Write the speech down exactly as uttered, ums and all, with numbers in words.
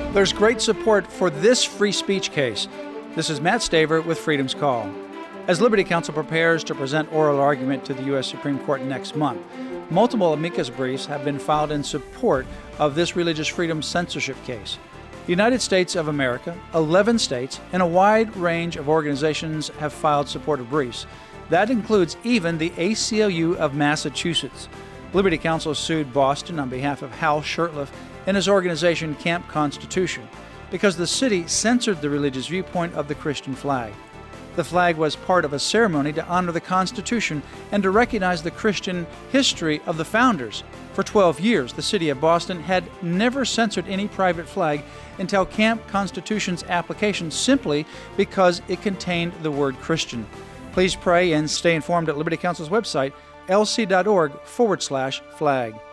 There's great support for this free speech case. This is Matt Staver with Freedom's Call. As Liberty Counsel prepares to present oral argument to the U S Supreme Court next month, multiple amicus briefs have been filed in support of this religious freedom censorship case. The United States of America, eleven states, and a wide range of organizations have filed supportive briefs. That includes even the A C L U of Massachusetts. Liberty Counsel sued Boston on behalf of Hal Shurtleff and his organization Camp Constitution because the city censored the religious viewpoint of the Christian flag. The flag was part of a ceremony to honor the Constitution and to recognize the Christian history of the founders. For twelve years, the city of Boston had never censored any private flag until Camp Constitution's application, simply because it contained the word Christian. Please pray and stay informed at Liberty Counsel's website, lc.org forward slash flag.